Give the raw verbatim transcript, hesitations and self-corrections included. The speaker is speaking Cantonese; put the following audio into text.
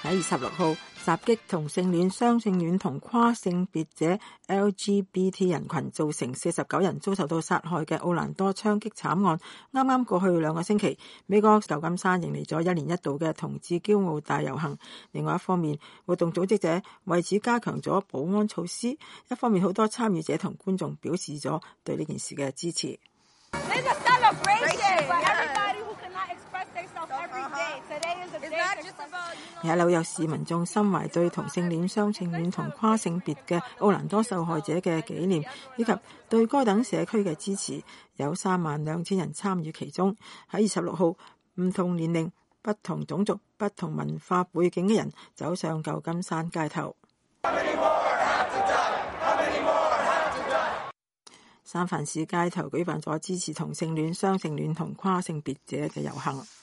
喺二十六號襲擊同性戀、雙性戀同跨性別者 L G B T 人群，造成四十九人遭受到殺害嘅奧蘭多槍擊慘案，啱啱過去兩個星期，美國舊金山迎嚟咗一年一度嘅同志驕傲大遊行。另外一方面，活動組織者為此加強咗保安措施，一方面好多參與者同觀眾表示咗對呢件事嘅支持。而喺紐約市民眾心懷對同性戀、雙性戀同跨性別嘅奧蘭多受害者嘅紀念，以及對該等社區嘅支持，有三萬兩千人參與其中。喺二十六號，唔同年齡、不同種族、不同文化背景嘅人走上舊金山街頭。三藩市街頭舉辦咗支持同性戀、雙性戀同跨性別者嘅遊行。